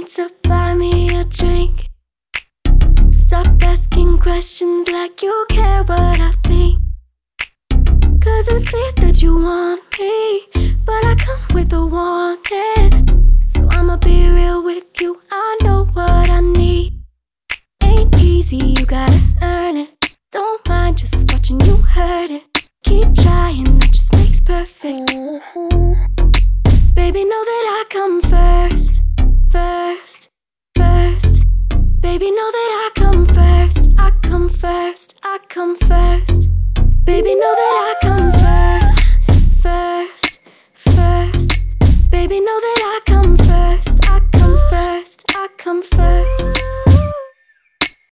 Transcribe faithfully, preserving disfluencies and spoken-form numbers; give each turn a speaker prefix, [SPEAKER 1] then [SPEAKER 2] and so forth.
[SPEAKER 1] need to buy me a drink. Stop asking questions like you care what I think. Cause it's clear that you want me, but I come with a warning. So I'ma be real with you, I know what I need. Ain't easy, you gotta earn it. Don't mind just watching you hurt it. Keep trying, that just makes perfect. Baby, know that I come first, first, first. Baby, know that I come first, I come first, I come first. Baby, know that I come first.